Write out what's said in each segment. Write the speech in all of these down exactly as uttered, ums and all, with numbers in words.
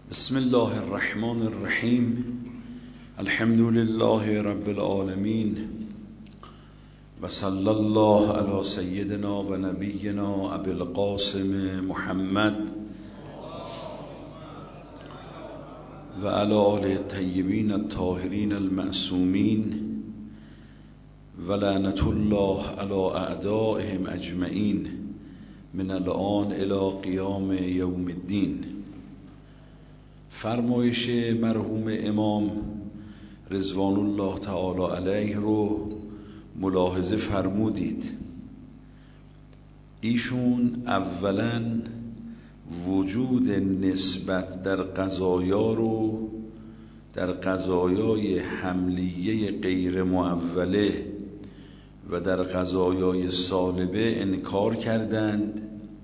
بسم الله الرحمن الرحیم. الحمد لله رب العالمین و صلی الله علی سیدنا و نبینا ابی القاسم محمد و علی آله الطیبین الطاهرین المعصومین و لعنت الله علی اعدائهم اجمعین من الآن الی قیام یوم الدین. فرمایش مرحوم امام رضوان الله تعالی علیه رو ملاحظه فرمودید. ایشون اولا وجود نسبت در قضایا رو در قضایای حملیه غیر معوله و در قضایای سالبه انکار کردند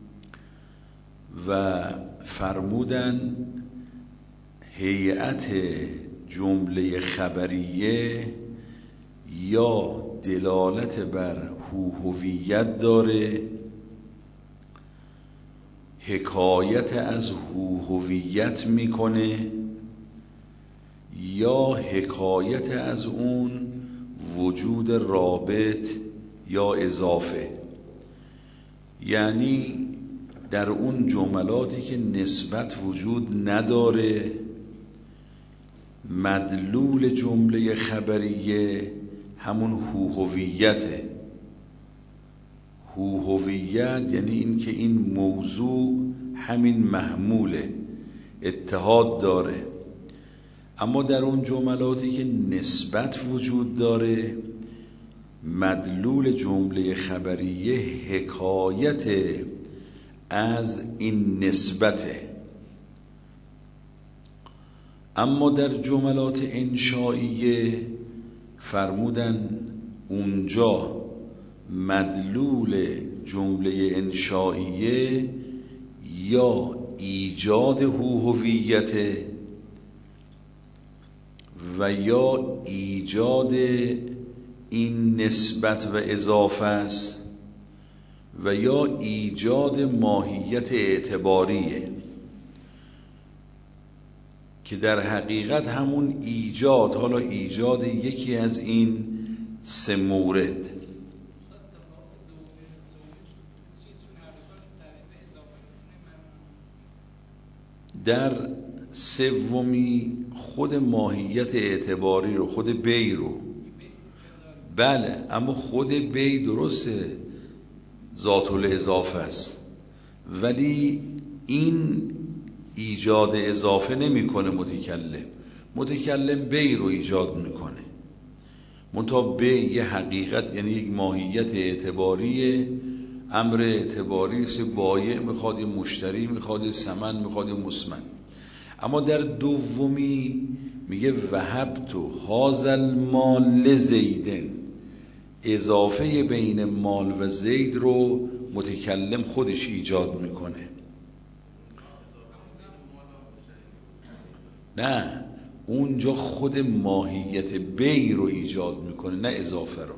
و فرمودند هیئت جمله خبریه یا دلالت بر هوهویت داره، حکایت از هوهویت میکنه، یا حکایت از اون وجود رابط یا اضافه. یعنی در اون جملاتی که نسبت وجود نداره، مدلول جمله خبریه همون هوهویته. هوهویت یعنی این که این موضوع همین محموله، اتحاد داره. اما در اون جملاتی که نسبت وجود داره، مدلول جمله خبریه حکایت از این نسبته. اما در جملات انشائیه فرمودن اونجا مدلول جمله انشائیه یا ایجاد هوهویت و یا ایجاد این نسبت و اضافه است و یا ایجاد ماهیت اعتباریه که در حقیقت همون ایجاد، حالا ایجاد یکی از این سه مورد. در سومی خود ماهیت اعتباری رو، خود بی رو، بله، اما خود بی درسته ذات الاضافه است، ولی این ایجاد اضافه نمیکنه. متکلم متکلم بی رو ایجاد میکنه، منتها بی یه حقیقت، یعنی یک ماهیت اعتباریه، امر اعتباری است، بایع میخواد، مشتری میخواد، ثمن میخواد، مسمن. اما در دومی میگه وهبت هذا المال لزیدن، اضافه بین مال و زید رو متکلم خودش ایجاد میکنه. نه، اونجا خود ماهیت بی رو ایجاد میکنه، نه اضافه رو.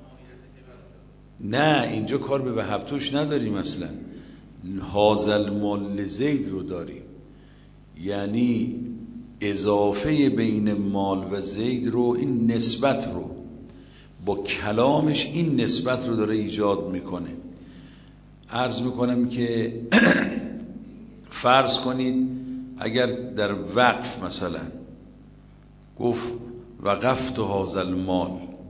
نه، اینجا کار به وهبتوش نداریم، اصلا هذا المال لزید رو داریم، یعنی اضافه بین مال و زید رو، این نسبت رو با کلامش این نسبت رو داره ایجاد میکنه. عرض میکنم که فرض کنید اگر در وقف مثلا گفت وقفت هذا المال،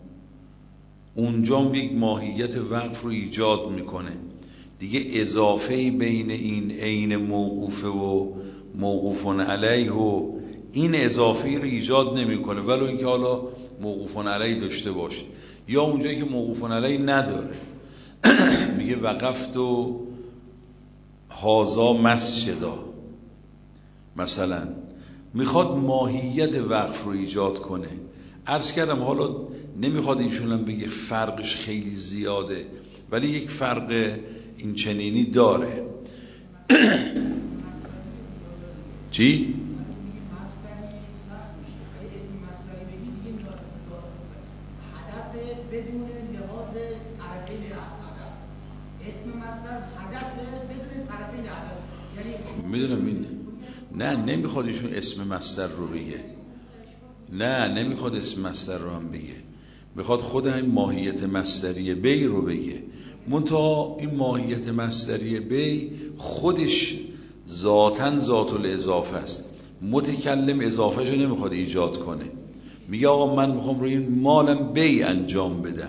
اونجا یک ماهیت وقف رو ایجاد میکنه دیگه. اضافه بین این عین موقوفه و موقوفون علیه و این اضافه رو ایجاد نمیکنه، ولو اینکه حالا موقوفون علیه داشته باشه. یا اونجایی که موقوفون علیه نداره میگه وقفت و هذا مسجدا، مثلا میخواد ماهیت وقف رو ایجاد کنه. عرض کردم حالا نمیخواد ایشون هم بگه فرقش خیلی زیاده، ولی یک فرق این چنینی داره. چی؟ بدون لحاظ طرفین حدث، اسم مصدر حدث بدون طرفین حدث، یعنی میدونم این نه نمیخواد ایشون اسم مصدر رو بگه، نه نمیخواد اسم مصدر رو هم بگه، میخواد خود این ماهیت مصدری بی رو بگه. منتها این ماهیت مصدری بی خودش ذاتاً ذات الاضافه است. متکلم اضافه شو نمیخواد ایجاد کنه، میگه آقا من میخوام روی این مالم بی انجام بدم.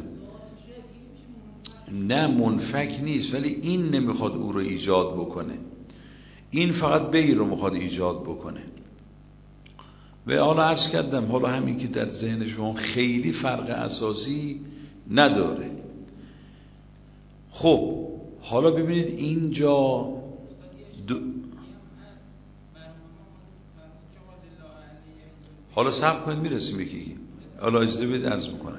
نه منفک نیست، ولی این نمیخواد او رو ایجاد بکنه، این فقط بی رو میخواد ایجاد بکنه. و حالا عرض کردم حالا همین که در ذهن شما خیلی فرق اساسی نداره. خب حالا ببینید اینجا دو... حالا صبر کنید میرسیم یکی، حالا اجازه بدید عرض میکنم.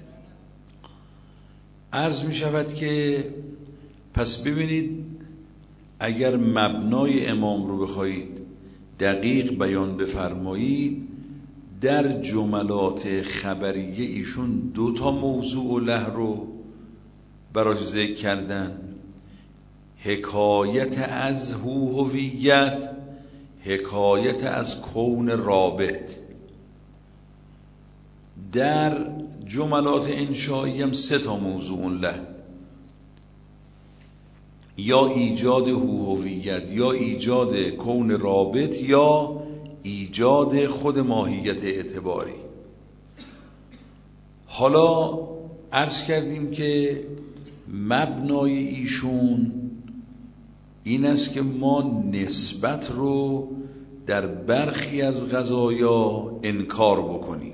عرض میشود که پس ببینید اگر مبنای امام رو بخواهید دقیق بیان بفرمایید، در جملات خبریه ایشون دو تا موضوع و له رو برای ذکر کردن: حکایت از هویت، حکایت از کون رابط. در جملات انشایی هم سه تا موضوع له، یا ایجاد هویت، یا ایجاد کون رابط، یا ایجاد خود ماهیت اعتباری. حالا عرض کردیم که مبنای ایشون این است که ما نسبت رو در برخی از قضایا انکار بکنیم.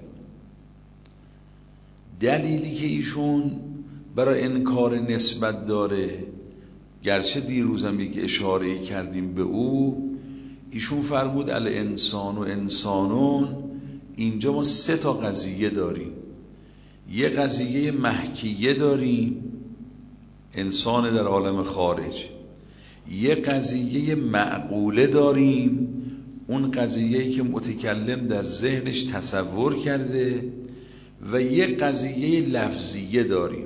دلیلی که ایشون برای انکار نسبت داره، گرچه دیروزم یک اشاره کردیم به او، ایشون فرمود الانسان و انسانون. اینجا ما سه تا قضیه داریم. یه قضیه محکیه داریم، انسان در عالم خارج. یه قضیه معقوله داریم، اون قضیه‌ای که متکلم در ذهنش تصور کرده. و یه قضیه لفظیه داریم.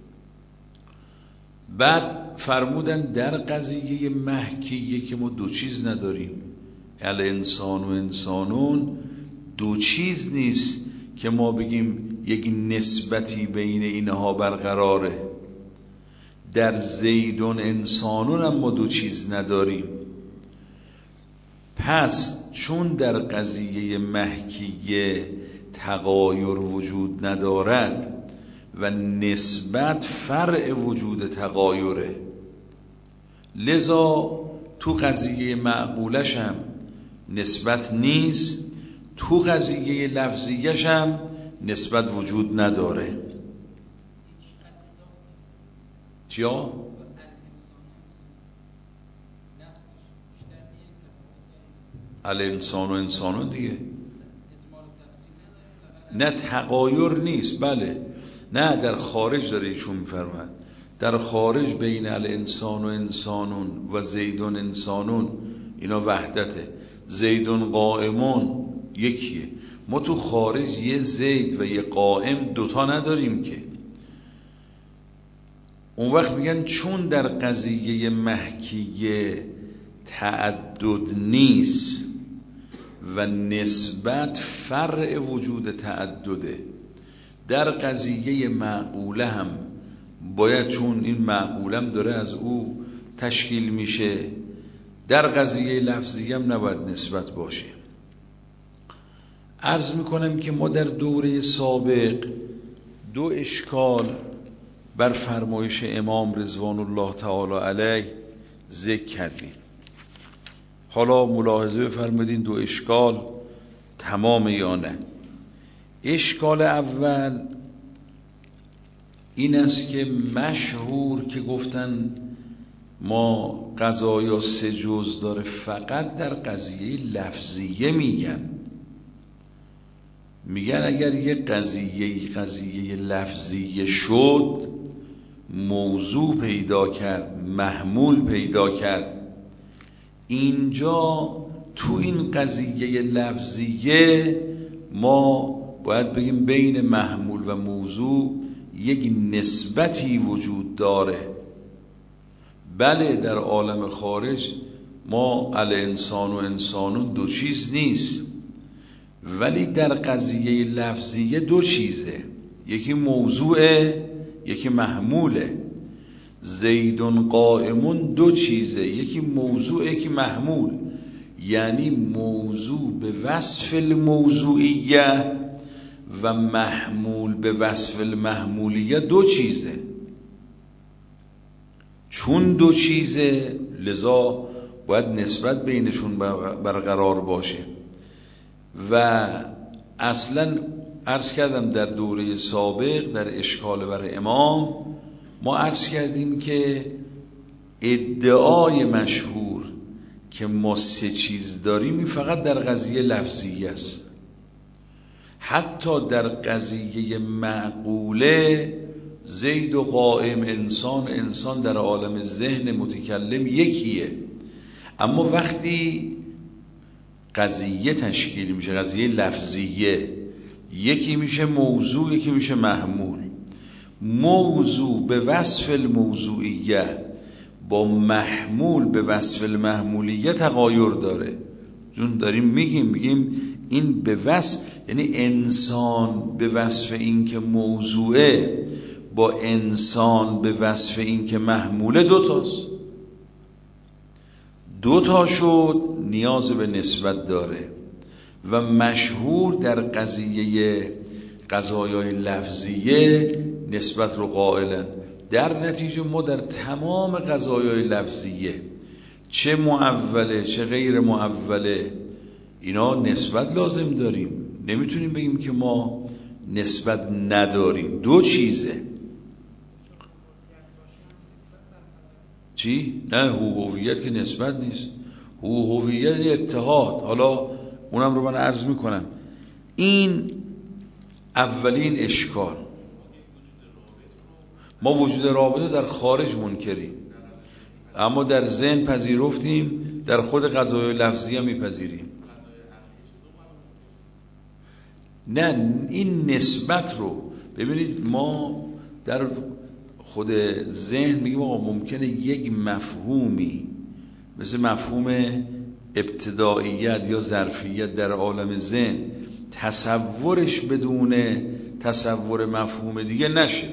بعد فرمودن در قضیه محکیه که ما دو چیز نداریم، الانسان و انسانون، دو چیز نیست که ما بگیم یک نسبتی بین اینها برقراره. در زیدون انسانون هم ما دو چیز نداریم. پس چون در قضیه محکیه تغایر وجود ندارد و نسبت فرع وجود تغایره، لذا تو قضیه معقولش هم نسبت نیست، تو قضیه لفظیش هم نسبت وجود نداره. چیا؟ الانسان و انسانون دیگه. نه تغایر نیست، بله نه در خارج داره ایشون میفرماد، در خارج بین الانسان و انسانون و زیدون انسانون اینا وحدته. زیدون قائمون یکیه، ما تو خارج یه زید و یه قائم دوتا نداریم که. اون وقت میگن چون در قضیه محکیه تعدد نیست و نسبت فرع وجود تعدده، در قضیه معقوله هم باید، چون این معقولم داره از او تشکیل میشه، در قضیه لفظی هم نباید نسبت باشه. عرض میکنم که ما در دوره سابق دو اشکال بر فرمایش امام رضوان الله تعالی علیه ذکر کردیم. حالا ملاحظه بفرمایید دو اشکال تمام یا نه. اشکال اول این است که مشهور که گفتن ما قضایا سه جز داره، فقط در قضیه لفظیه میگن. میگن اگر یه قضیه قضیه لفظیه شد، موضوع پیدا کرد، محمول پیدا کرد، اینجا تو این قضیه لفظیه ما باید بگیم بین محمول و موضوع یک نسبتی وجود داره. بله در عالم خارج ما الانسان و انسانون دو چیز نیست، ولی در قضیه لفظیه دو چیزه، یکی موضوعه یکی محموله. زیدون قائمون دو چیزه، یکی موضوع یکی محمول. یعنی موضوع به وصف الموضوعیه و محمول به وصف المحمولیه دو چیزه. چون دو چیزه لذا باید نسبت بینشون برقرار باشه. و اصلا عرض کردم در دوره سابق در اشکال بر امام ما عرض کردیم که ادعای مشهور که ما سه چیز داریم این فقط در قضیه لفظیه است. حتی در قضیه معقوله زید و قائم، انسان انسان در عالم ذهن متکلم یکیه، اما وقتی قضیه تشکیل میشه، قضیه لفظیه، یکی میشه موضوع یکی میشه محمول. موضوع به وصف الموضوعیه با محمول به وصف المحمولیه تغایر داره. چون داریم میگیم میگیم این به وصف، یعنی انسان به وصف این که موضوعه با انسان به وصف این که محموله دوتاست. دوتا شد نیاز به نسبت داره و مشهور در قضیه قضایای لفظیه نسبت رو قائلن. در نتیجه ما در تمام قضایای لفظیه چه معوله چه غیر معوله اینا نسبت لازم داریم. نمیتونیم بگیم که ما نسبت نداریم. دو چیزه. چی؟ نه هویت که نسبت نیست. هویت اتحاد. حالا اونم رو من عرض میکنم. این اولین اشکال. ما وجود رابطه در خارج منکریم، اما در ذهن پذیرفتیم، در خود قضایای لفظی هم میپذیریم. نه این نسبت رو ببینید، ما در خود ذهن میگیم آقا ممکنه یک مفهومی مثل مفهوم ابتداییت یا ظرفیت در عالم ذهن تصورش بدون تصور مفهوم دیگه نشه.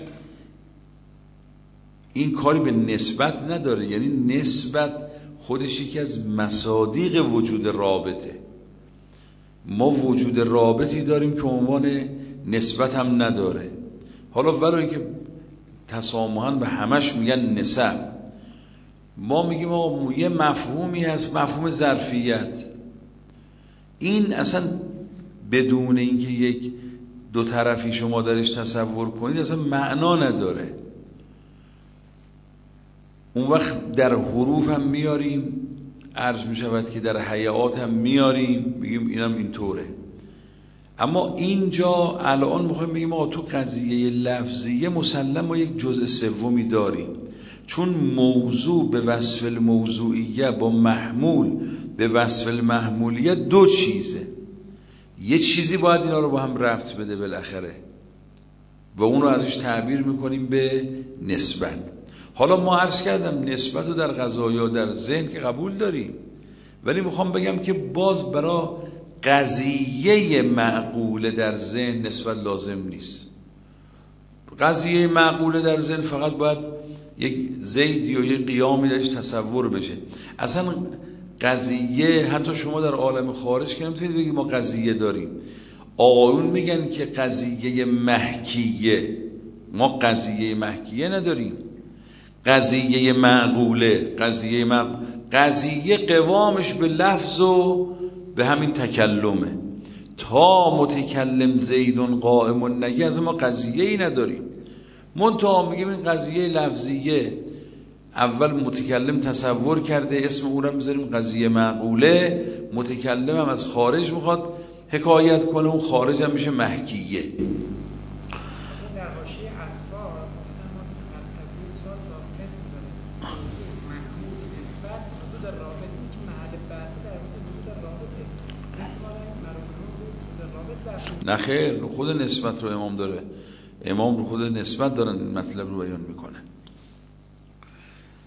این کاری به نسبت نداره. یعنی نسبت خودش یکی از مصادیق وجود رابطه. ما وجود رابطی داریم که عنوان نسبت هم نداره. حالا برای که تسامحاً به همش میگن نسب، ما میگیم آقا یه مفهومی هست، مفهوم ظرفیت. این اصلا بدون اینکه یک دو طرفی شما درش تصور کنید اصلا معنا نداره. اون وقت در حروف هم میاریم، عرض میشود که در حیات هم میاریم، بگیم اینم اینطوره. اما اینجا الان میخوایم بگیم آقا تو قضیه لفظیه مسلم ما یک جزء سومی داریم، چون موضوع به وصف الموضوعیه با محمول به وصف المحمولیه دو چیزه. یه چیزی باید اینا رو با هم ربط بده بالاخره و اون رو ازش تعبیر میکنیم به نسبت. حالا ما عرض کردم نسبت رو در قضایا در ذهن که قبول داریم، ولی میخوام بگم که باز برای قضیه معقوله در ذهن نسبت لازم نیست. قضیه معقوله در ذهن فقط باید یک زیدی یا یک قیامی درش تصور بشه. اصلا قضیه حتی شما در عالم خارج که نمیتونید بگید ما قضیه داریم. آقایون میگن که قضیه محکیه، ما قضیه محکیه نداریم. قضیه معقوله، قضیه معقوله. قضیه قوامش به لفظ و به همین تکلمه. تا متکلم زیدون قائمون نگی از ما قضیه ای نداریم. منتها میگیم این قضیه لفظیه اول متکلم تصور کرده، اسم اون رو بذاریم قضیه معقوله. متکلم هم از خارج میخواد حکایت کنه، اون خارج هم میشه محکیه. در حاشیه اسفار گفتم ما مرکزی چهار تا قسم داره: موضوع، محمول، نسبت، وجود رابط. این که محل بحث در مورد وجود رابطه. این کار مرحوم وجود رابط در نه خیر، خود نسبت رو امام داره. امام رو خود نسبت دارن مطلب رو بیان میکنه.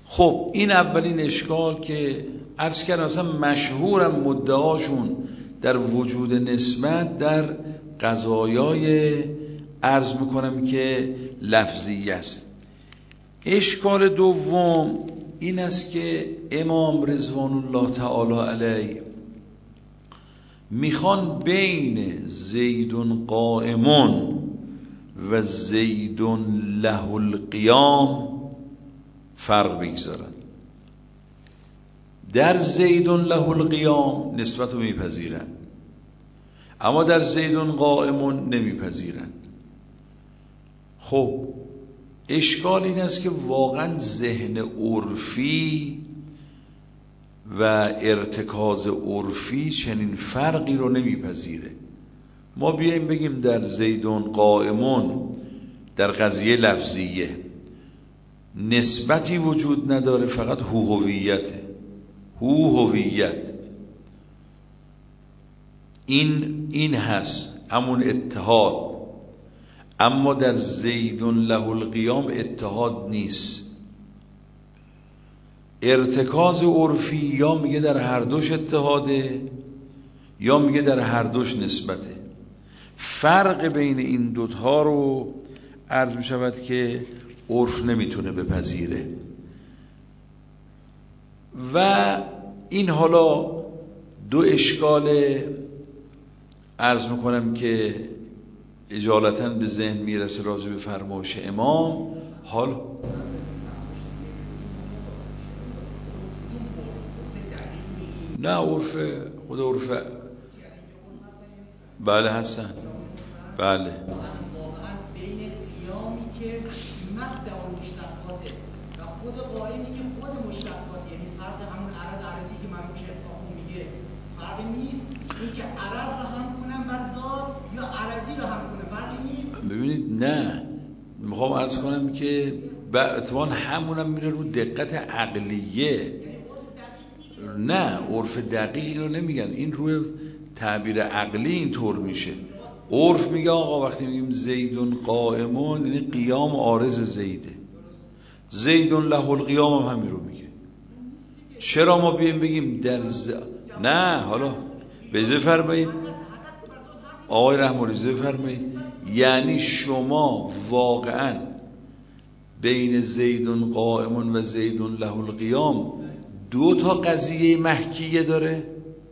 خب این اولین اشکال که عرض کردم اصلا مشهورم مدعاشون در وجود نسبت در قضایای عرض میکنم که لفظی است. اشکال دوم این است که امام رضوان الله تعالی علیه میخوان بین زیدون قائمون و زیدون له القیام فرق بگذارن. در زیدون له القیام نسبت رو میپذیرن، اما در زیدون قائمون نمیپذیرن. خب اشکال این است که واقعا ذهن عرفی و ارتکاز عرفی چنین فرقی رو نمیپذیره. ما بیاییم بگیم در زیدون قائمون در قضیه لفظیه نسبتی وجود نداره، فقط هو هویته، هو هویت این این هست همون اتحاد. اما در زیدون له القیام اتحاد نیست. ارتکاز عرفی یا میگه در هر دوش اتحاده یا میگه در هر دوش نسبته. فرق بین این دوتا رو عرض میشود که عرف نمیتونه بپذیره. و این حالا دو اشکال عرض میکنم که اجالتا به ذهن میرسه راجع به فرمایش امام. حال نه عرف خود عرف بله هستن بله واقعا بین قیامی که مبدأ مشتقاته و خود قائمی که خود مشتقاته، یعنی فرق همون عرض عرضی که من شیخ آخون میگه فرق نیست. این که عرض رو هم کنم بر ذات یا عرضی رو هم کنم فرقی نیست. ببینید نه میخوام عرض کنم که به اتوان همونم میره رو دقت عقلیه. نه عرف دقیق رو نمیگن، این روی تعبیر عقلی اینطور میشه. عرف میگه آقا وقتی میگیم زیدون قائمون یعنی قیام عارض زیده، زیدون له القیام هم همین رو میگه. چرا ما بیم بگیم در ز... نه حالا بذار فرمایید آقای رحمانی بذار فرمایید، یعنی شما واقعا بین زیدون قائمون و زیدون له القیام دو تا قضیه محکیه داره؟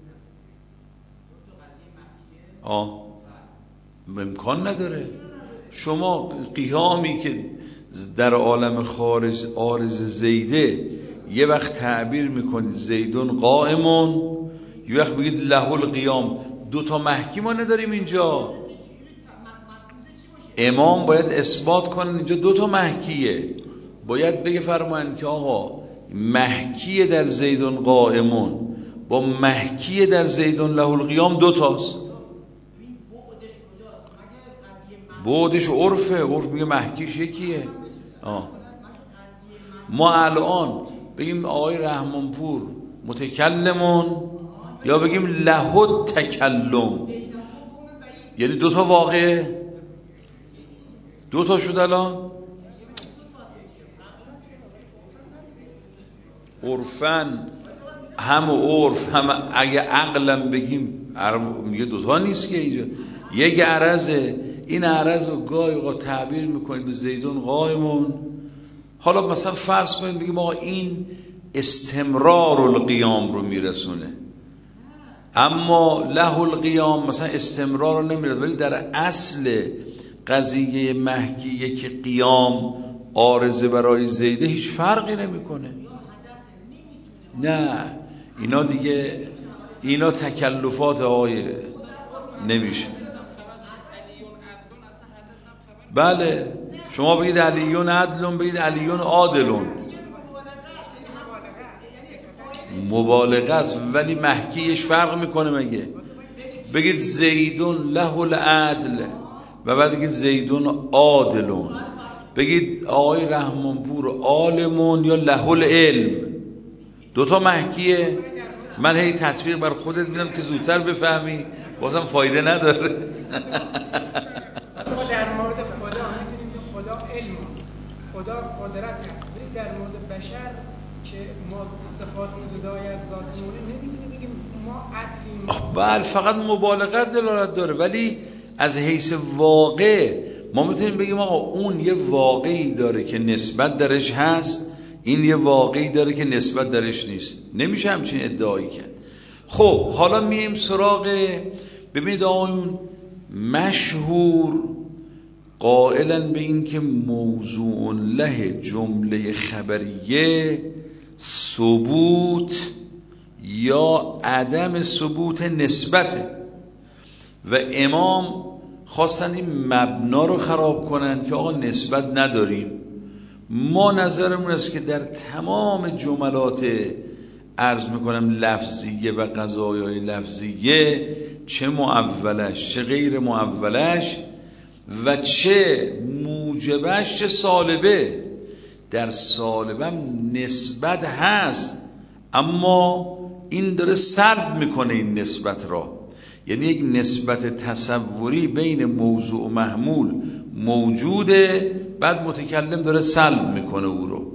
آه امکان نداره. شما قیامی که در عالم خارج عارض زیده یه وقت تعبیر میکنید زیدون قائمون، یه وقت بگید له القیام، دو تا محکی ما نداریم اینجا. امام باید اثبات کنن اینجا دو تا محکیه. باید بگه فرمایند که آقا محکیه در زیدون قائمون با محکیه در زیدون له القیام دو تاست. بعدش عرفه، عرف میگه محکیش یکیه. آه. ما الان بگیم آقای رحمانپور متکلمون یا بگیم له تکلم، یعنی دو تا واقعه، دو تا شد الان. عرفن هم عرف هم اگه عقلم بگیم میگه دوتا نیست که اینجا یک عرضه. این عرض رو گاهی اوقات تعبیر میکنید به زیدون قائمون. حالا مثلا فرض کنید بگیم آقا این استمرار القیام رو میرسونه، اما له القیام مثلا استمرار رو نمیرسونه، ولی در اصل قضیه محکیه که قیام عارضه برای زیده هیچ فرقی نمیکنه. نه اینا دیگه اینا تکلفات آقای نمیشه. بله شما بگید علیون عدلون، بگید علیون عادلون، مبالغه است ولی محکیش فرق میکنه. مگه بگید زیدون له العدل و بعد بگید زیدون عادلون، بگید آقای رحمانپور عالمون یا له العلم، دوتا محکیه. من هی تطبیق بر خودت میدم که زودتر بفهمی، بازم فایده نداره. شما در مورد خدا میدونیم که خدا علم، خدا قدرت هست، ولی در مورد بشر که ما صفات جدای از ذاتمون نمیتونیم بگیم ما عدلیم. بله فقط مبالغت دلالت داره، ولی از حیث واقع ما میتونیم بگیم آقا اون یه واقعی داره که نسبت درش هست، این یه واقعی داره که نسبت درش نیست. نمیشه همچین ادعایی کرد. خب حالا میایم سراغ، ببینید آقایون، مشهور قائلا به این که موضوع له جمله خبریه ثبوت یا عدم ثبوت نسبته و امام خواستن این مبنا رو خراب کنن که آقا نسبت نداریم. ما نظرمون است که در تمام جملات عرض میکنم لفظیه و قضایای لفظیه، چه معولش چه غیر معولش و چه موجبش چه سالبه، در سالبم نسبت هست، اما این داره سلب میکنه این نسبت را. یعنی یک نسبت تصوری بین موضوع و محمول موجوده، بعد متکلم داره سلب میکنه او رو.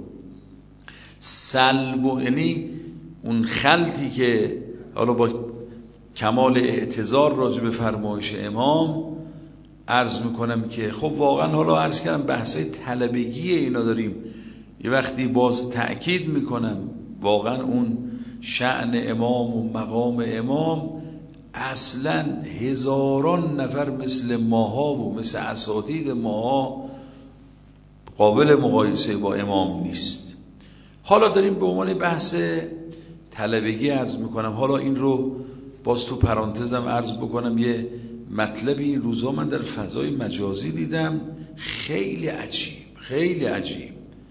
سلب یعنی اون خلطی که حالا با کمال اعتذار راجع به فرمایش امام عرض میکنم که خب واقعا حالا عرض کردم بحثای طلبگی اینا داریم، یه وقتی باز تأکید میکنم واقعا اون شأن امام و مقام امام اصلا هزاران نفر مثل ماها و مثل اساتید ماها قابل مقایسه با امام نیست. حالا داریم به عنوان بحث طلبگی عرض میکنم. حالا این رو باز تو پرانتزم عرض بکنم، یه مطلبی این روزا من در فضای مجازی دیدم خیلی عجیب خیلی عجیب،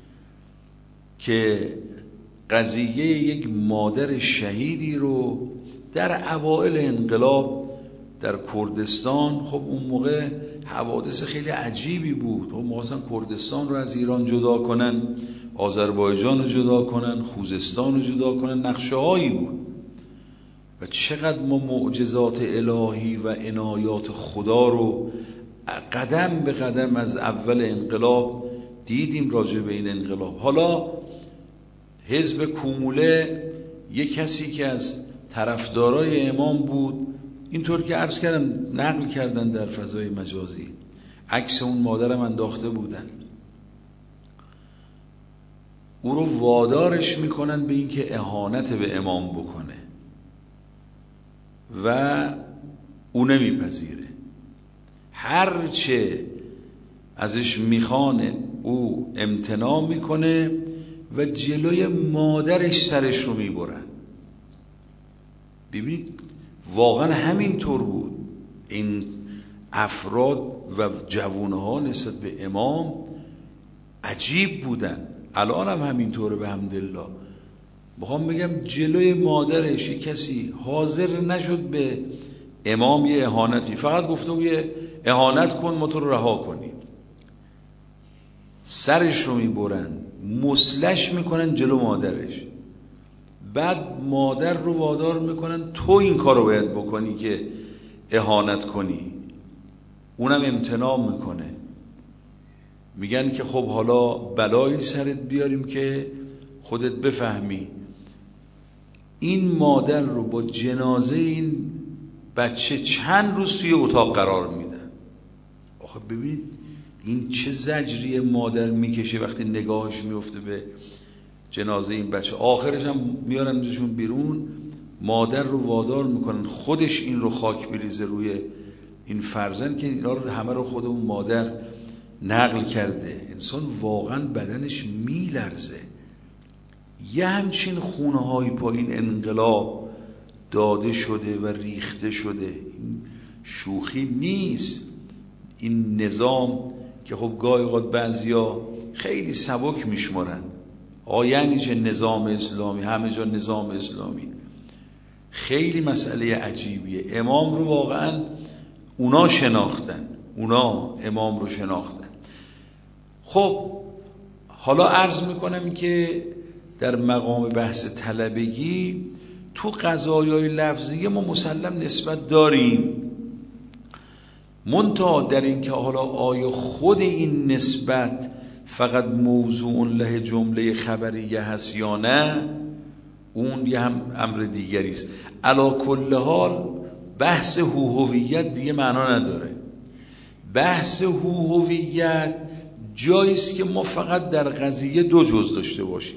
که قضیه یک مادر شهیدی رو در اوائل انقلاب در کردستان، خب اون موقع حوادث خیلی عجیبی بود، خب مثلا کردستان رو از ایران جدا کنن، آذربایجان رو جدا کنن، خوزستان رو جدا کنن، نقشه هایی بود و چقدر ما معجزات الهی و عنایات خدا رو قدم به قدم از اول انقلاب دیدیم راجع به این انقلاب. حالا حزب کوموله یک کسی که از طرفدارای امام بود، اینطور که عرض کردم نقل کردن در فضای مجازی، عکس اون مادرم انداخته بودن، او رو وادارش میکنن به این که اهانت به امام بکنه و او نمیپذیره، هرچه ازش میخوانه او امتناع میکنه و جلوی مادرش سرش رو میبرن. ببینید واقعا همین طور بود. این افراد و جوانها نسبت به امام عجیب بودن، الان هم همین طوره به حمدالله. بخوام بگم جلوی مادرش کسی حاضر نشد به امام یه اهانتی، فقط گفته و یه اهانت کن ما تو رو رها کنیم، سرش رو میبرن مسلش میکنن جلو مادرش، بعد مادر رو وادار میکنن تو این کار رو باید بکنی که اهانت کنی، اونم امتناع میکنه. میگن که خب حالا بلایی سرت بیاریم که خودت بفهمی. این مادر رو با جنازه این بچه چند روز توی اتاق قرار میدن. آخه ببینید این چه زجری مادر میکشه وقتی نگاهش میفته به جنازه این بچه. آخرش هم میارن ازشون بیرون، مادر رو وادار میکنن خودش این رو خاک بریزه روی این فرزند که اینا رو همه رو خود اون مادر نقل کرده. انسان واقعا بدنش میلرزه. یه همچین خونه های پایین انقلاب داده شده و ریخته شده، این شوخی نیست. این نظام که خب گاهی اوقات بعضیا خیلی سبک میشمارن، آقا یعنی چه نظام اسلامی، همه جا نظام اسلامی، خیلی مسئله عجیبیه. امام رو واقعا اونا شناختن، اونا امام رو شناختن. خب حالا عرض میکنم که در مقام بحث طلبگی تو قضایای لفظیه ما مسلم نسبت داریم، منتها در این که حالا آیا خود این نسبت فقط موضوع له جمله خبریه هست یا نه، اون یه هم امر دیگری است. علا کل حال بحث هویت دیگه معنا نداره. بحث هویت جاییست که ما فقط در قضیه دو جز داشته باشیم.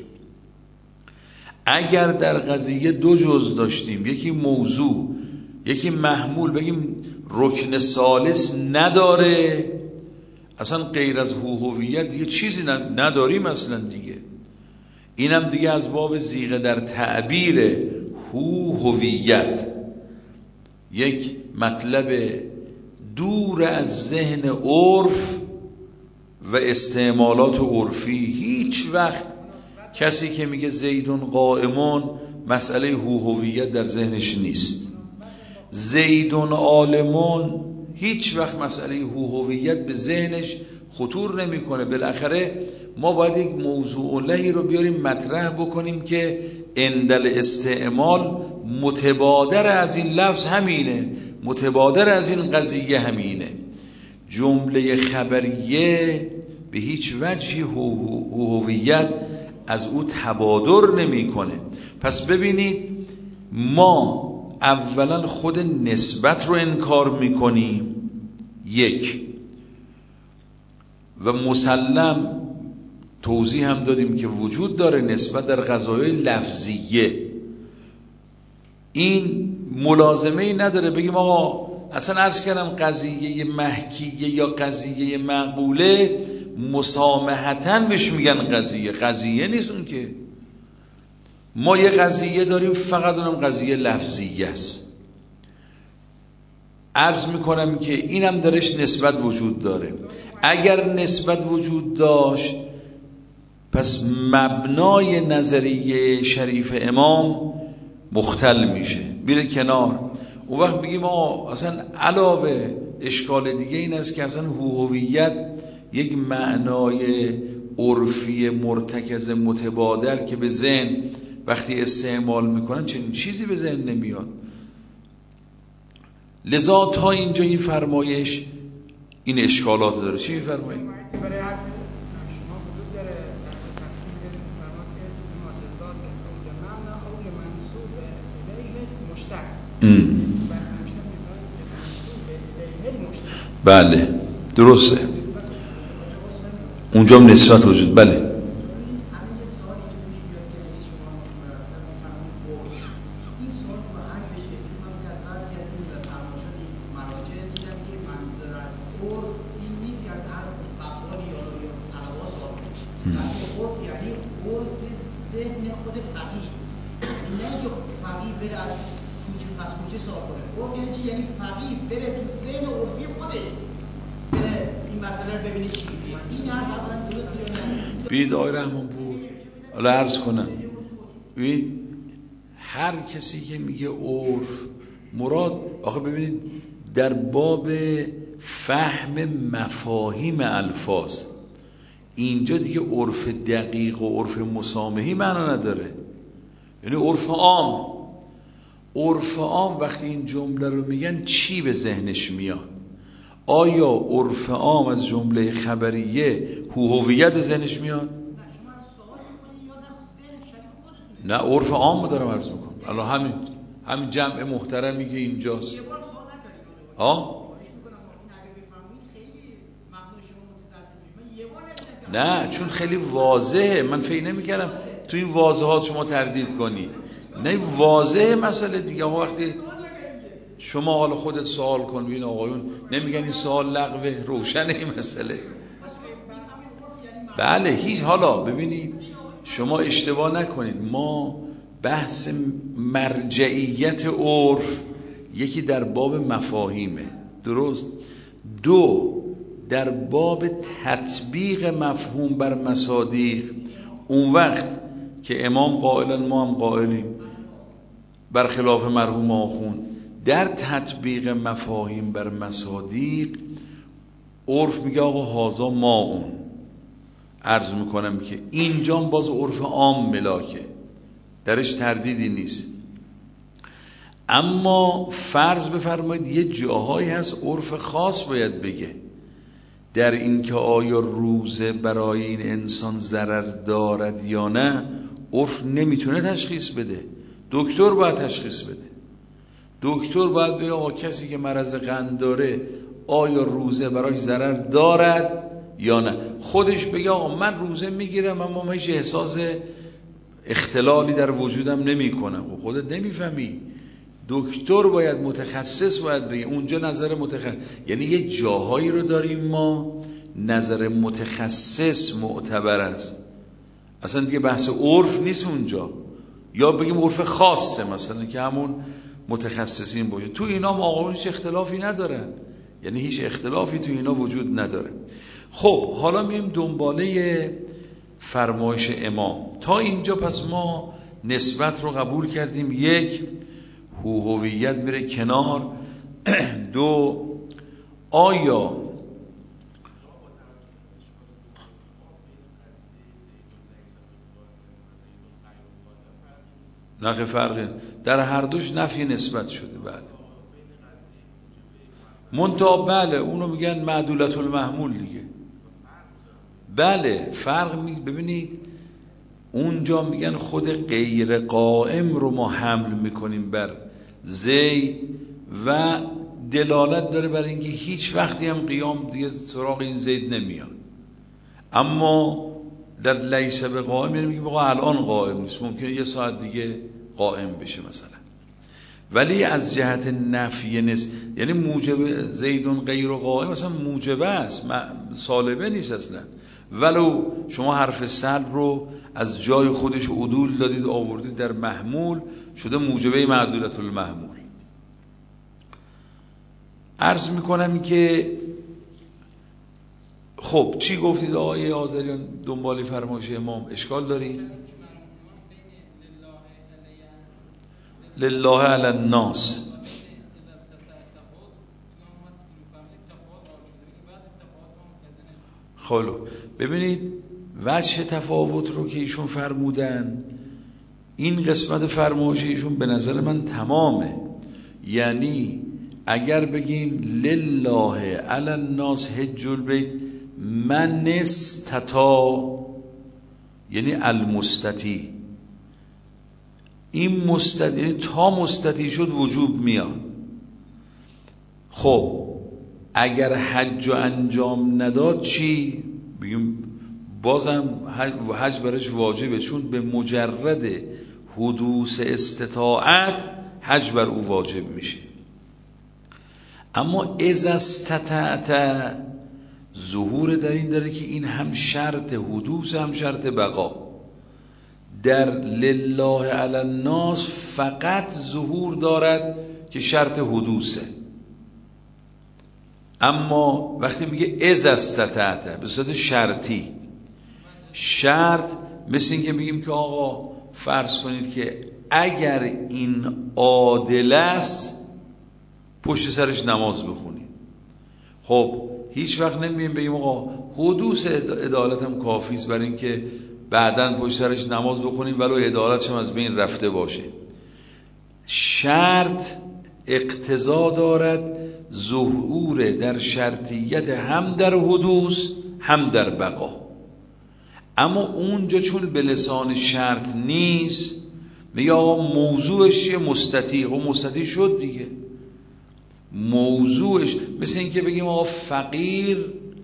اگر در قضیه دو جز داشتیم، یکی موضوع یکی محمول، بگیم رکن ثالث نداره، اصلا غیر از هویت دیگه چیزی نداریم اصلا دیگه. اینم دیگه از باب زیغه در تعبیر هویت، یک مطلب دور از ذهن عرف و استعمالات عرفی. هیچ وقت کسی که میگه زیدون قائمون مسئله هویت در ذهنش نیست. زیدون عالمون هیچ وقت مسئله هویت به ذهنش خطور نمیکنه. بالاخره ما باید یک موضوع لهی رو بیاریم مطرح بکنیم که اندل استعمال متبادر از این لفظ همینه، متبادر از این قضیه همینه. جمله خبریه به هیچ وجهی هویت از او تبادر نمیکنه. پس ببینید ما اولا خود نسبت رو انکار میکنیم، یک، و مسلم توضیح هم دادیم که وجود داره نسبت در قضایای لفظیه. این ملازمه ای نداره بگیم آقا اصلا عرض کردم قضیه محکیه یا قضیه معقوله مسامحتاً بهش میگن قضیه. قضیه نیست اون که. ما یه قضیه داریم فقط اونم قضیه لفظیه است. عرض میکنم که اینم درش نسبت وجود داره. اگر نسبت وجود داشت پس مبنای نظریه شریف امام مختل میشه، میره کنار. اون وقت بگیم آقا اصلا علاوه اشکال دیگه این است که اصلا هویت یک معنای عرفی مرتکز متبادر که به ذهن وقتی استعمال میکنن چنین چیزی به ذهن نمیاد. لذا تا اینجا این فرمایش این اشکالات داره. چی میفرمایید؟ برای حرف شما وجود داره تقسیم اسم فرمان اسم ماجزات قول معنی قول منصوب الیه مشتق. بس میشه منصوب الیه مشتق. بله درسته. اونجا هم نسبت وجود. بله بید آقای رحمان بود. حالا عرض کنم ببینید هر کسی که میگه عرف مراد، آخه ببینید در باب فهم مفاهیم الفاظ اینجا دیگه عرف دقیق و عرف مسامحی معنا نداره. یعنی عرف عام، عرف عام وقتی این جمله رو میگن چی به ذهنش میاد؟ آیا عرف عام از جمله خبریه هویت به ذهنش میاد؟ نه عرف عام رو دارم عرض میکنم. الان همین همین جمع محترمی که اینجاست ها؟ نه چون خیلی واضحه، من فکر نمی‌کردم تو این واضحات شما تردید کنی. نه واضحه مسئله دیگه. وقتی شما حالا خودت سوال کن ببین آقایون نمیگن این سوال لغوه، روشنه این مسئله. بله هیچ. حالا ببینید شما اشتباه نکنید، ما بحث مرجعیت عرف یکی در باب مفاهیمه، درست؟ دو در باب تطبیق مفهوم بر مصادیق. اون وقت که امام قائلن ما هم قائلیم برخلاف مرحوم آخوند، در تطبیق مفاهیم بر مصادیق عرف میگه آقا هازا ما اون. عرض میکنم که اینجا باز عرف عام ملاکه، درش تردیدی نیست. اما فرض بفرمایید یه جاهایی هست عرف خاص باید بگه. در این که آیا روزه برای این انسان ضرر دارد یا نه عرف نمیتونه تشخیص بده، دکتر باید تشخیص بده. دکتر باید بگه آقا کسی که مرض قند داره آیا روزه برای ضرر دارد یا نه. خودش بگه آقا من روزه میگیرم اما من هیچ احساس اختلالی در وجودم نمی کنم. خودت نمیفهمی، دکتر باید، متخصص باید بگه. اونجا نظر متخصص، یعنی یه جاهایی رو داریم ما نظر متخصص معتبر است، اصلا دیگه بحث عرف نیست اونجا، یا بگیم عرف خاصه مثلا که همون متخصصین باشه. تو اینا آقایون هیچ اختلافی ندارن، یعنی هیچ اختلافی تو اینا وجود نداره. خب حالا میایم دنباله فرمایش امام. تا اینجا پس ما نسبت رو قبول کردیم، یک، هویت میره کنار. دو، آیا نه فرقی در هر دوش نفی نسبت شده. بله منتها بله اونو میگن معدولت المحمول دیگه. بله فرق می ببینید اونجا میگن خود غیر قائم رو ما حمل میکنیم بر زید و دلالت داره بر اینکه هیچ وقتی هم قیام دیگه سراغ این زید نمیاد. اما در لیس به قائم یعنی میگه بقا الان قائم نیست، ممکنه یه ساعت دیگه قائم بشه مثلا. ولی از جهت نفی نست، یعنی موجب زیدون غیر قائم مثلا موجبه است، سالبه نیست اصلا. ولو شما حرف سلب رو از جای خودش عدول دادید آوردید در محمول، شده موجبه معدولت المحمول. عرض میکنم که خب چی گفتید آقای آذریان دنبال فرمایش امام؟ اشکال دارید؟ لله علی الناس. خب ببینید وجه تفاوت رو که ایشون فرمودن، این قسمت فرمایش ایشون به نظر من تمامه. یعنی اگر بگیم لله علی الناس حج البیت من استطاع، یعنی المستطیع، این مستطیع یعنی تا مستطیع شد وجوب میاد. خب اگر حج انجام نداد چی؟ بگیم بازم حج برش واجبه، چون به مجرد حدوث استطاعت حج بر او واجب میشه. اما اذا استطعت ظهور در این داره که این هم شرط حدوث هم شرط بقا. در لله علی الناس فقط ظهور دارد که شرط حدوثه، اما وقتی میگه اذا استطعت به صورت شرطی، شرط مثل این که بگیم که آقا فرض کنید که اگر این عادل است پشت سرش نماز بخونید. خب هیچ وقت نمیگیم بگیم آقا حدوث عدالت هم کافی است برای اینکه بعداً پشت سرش نماز بخونیم ولو عدالتش هم از بین رفته باشه. شرط اقتضا دارد ظهور در شرطیت هم در حدوث هم در بقا. اما اونجا چون به لسان شرط نیست میگه آقا موضوعش یه مستطیع، و مستطیع شد دیگه. موضوعش مثل این که بگیم آقا فقیر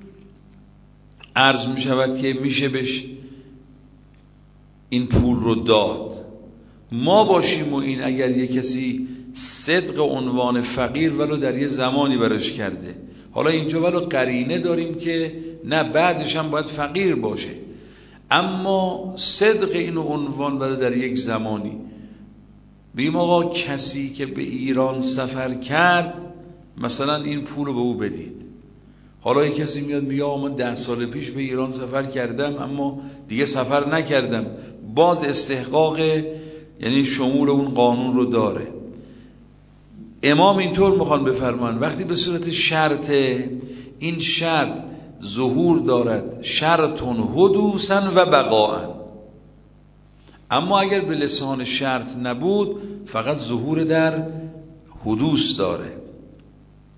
عرض می شود که میشه بهش این پول رو داد. ما باشیم و این اگر یه کسی صدق عنوان فقیر ولو در یه زمانی برش کرده، حالا اینجا ولو قرینه داریم که نه بعدش هم باید فقیر باشه، اما صدق این عنوان ولو در یک زمانی بگیم آقا کسی که به ایران سفر کرد مثلا این پول رو به او بدید. حالا یک کسی میاد میگه آقا من ده سال پیش به ایران سفر کردم اما دیگه سفر نکردم، باز استحقاق یعنی شمول اون قانون رو داره. امام اینطور میخوان بفرمان وقتی به صورت شرط این شرط ظهور دارد شرطون حدوثن و بقاءن، اما اگر به لسان شرط نبود فقط ظهور در حدوث داره.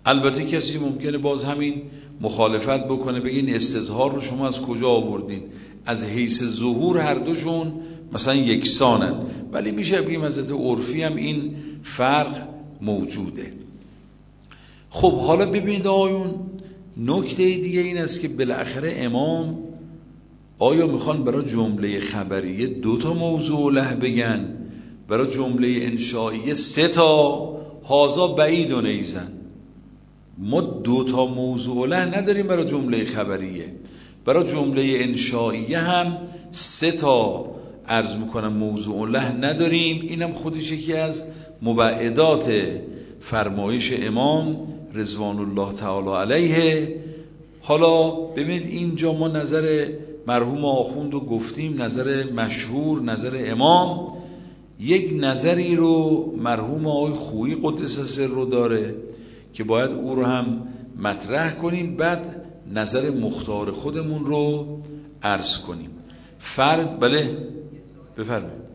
البته کسی ممکنه باز همین مخالفت بکنه، بگه این استظهار رو شما از کجا آوردین؟ از حیث ظهور هر دوشون مثلا یکسانن، ولی میشه بگیم از حیث عرفی هم این فرق موجوده. خب حالا ببینید آیون، نکته دیگه این است که بالاخره امام آیا میخوان برای جمله خبریه دو تا موضوع له بگن، برای جمله انشائیه سه تا؟ هازا بعید و نیزن. ما دو تا موضوع له نداریم برای جمله خبریه، برای جمله انشائیه هم سه تا عرض میکنم موضوع له نداریم. اینم خودش یکی از مبعدات فرمایش امام رضوان الله تعالی علیه. حالا ببینید اینجا ما نظر مرحوم آخوند رو گفتیم، نظر مشهور، نظر امام. یک نظری رو مرحوم آقای خویی قدس سر رو داره که باید او رو هم مطرح کنیم، بعد نظر مختار خودمون رو عرض کنیم. فرد بله بفرمایید.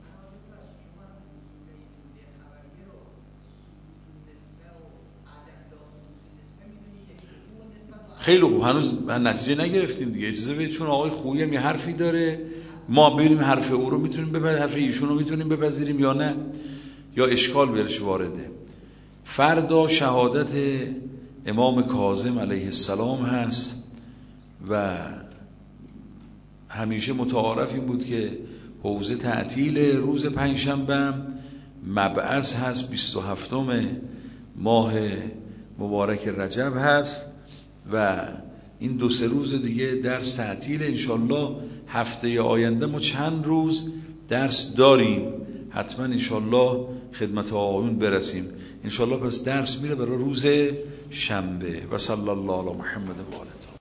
خیلی خوب، هنوز نتیجه نگرفتیم دیگه، اجازه بدید، چون آقای خویی هم یه حرفی داره، ما ببینیم حرف او رو میتونیم بپذیریم، حرف ایشون رو میتونیم بپذیریم یا نه، یا اشکال برش وارده. فردا شهادت امام کاظم علیه السلام هست و همیشه متعارف این بود که حوزه تعطیل روز پنجشنبه، مبعث هست بیست و هفتم ماه مبارک رجب هست و این دو سه روز دیگه درس تعطیل. انشالله هفته آینده ما چند روز درس داریم، حتما انشالله خدمت آقایون برسیم. انشالله پس درس میره برای روز شنبه. و صلی الله علی محمد و آله.